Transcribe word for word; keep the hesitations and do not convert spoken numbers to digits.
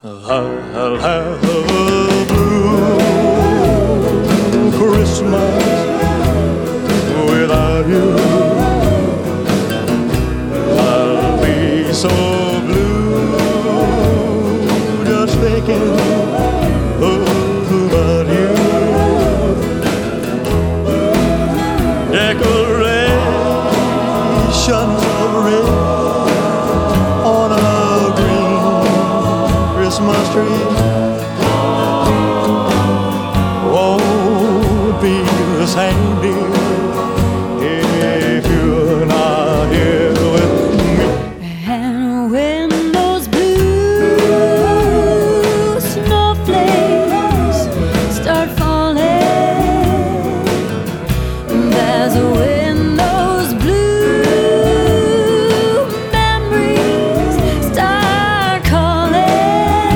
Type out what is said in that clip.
I'll have a blue Christmas without you. I'll be so blue just thinking about you. Decorations of red on a green Christmas tree won't be the same, dear,